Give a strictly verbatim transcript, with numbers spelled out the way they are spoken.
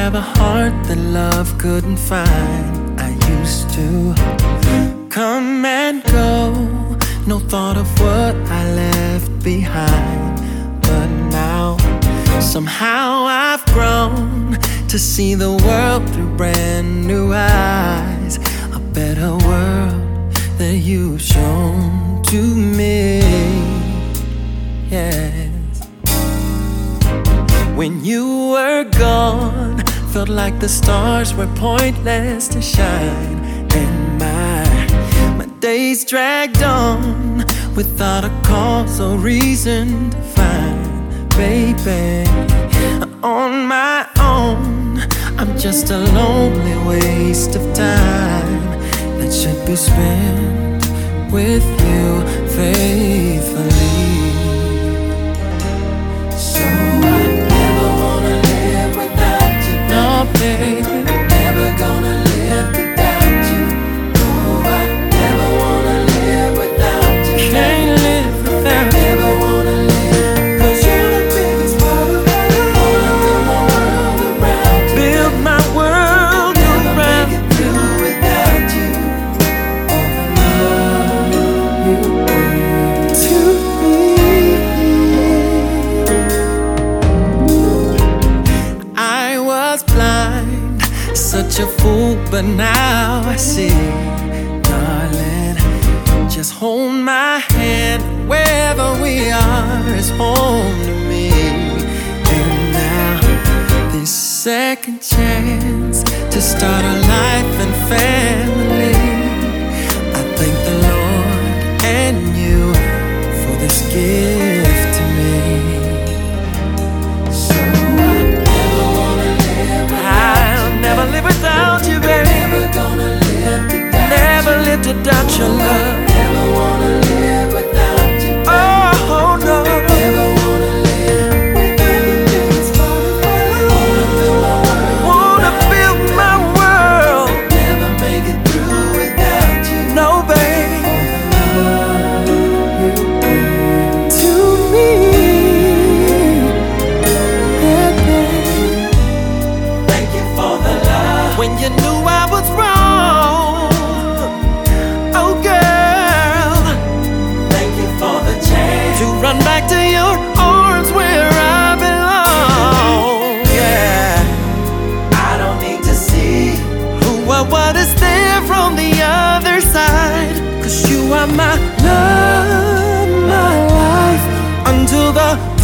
have a heart that love couldn't find. I used to come and go, no thought of what I left behind. But now, somehow I've grown to see the world through brand new eyes. A better world that you've shown to me. Yes. When you were gone, felt like the stars were pointless to shine. And my, my days dragged on without a cause or reason to find. Baby, on my own, I'm just a lonely waste of time that should be spent with you faithfully. So I never wanna live without you, no baby. Never gonna live without you. Oh, I never wanna live without you. Can't live without you. Never wanna live, 'cause you're the biggest part of my life. Wanna build my world around you. Build my world never around. Never make it through without you. All the love you bring to me. I was blind, such a fool, but now I see. Darling, just hold my hand, wherever we are is home to me. And now, this second chance to start a life and family, I thank the Lord and you for this gift to me. So I never wanna live without I'll you, never live without you, baby. Never gonna live without Never you. Live without your love. Never wanna live without you, baby. Oh no. Never wanna live without you. It's part of my life. Wanna build my world. Wanna build my world. Never make it through without you. No, baby. All the love you bring to me. Yeah, baby. Thank you for the love. When you knew I was wrong, oh girl, thank you for the chance to run back to your arms where I belong. Yeah, I don't need to see who or what is there from the other side, 'cause you are my love, my life, until the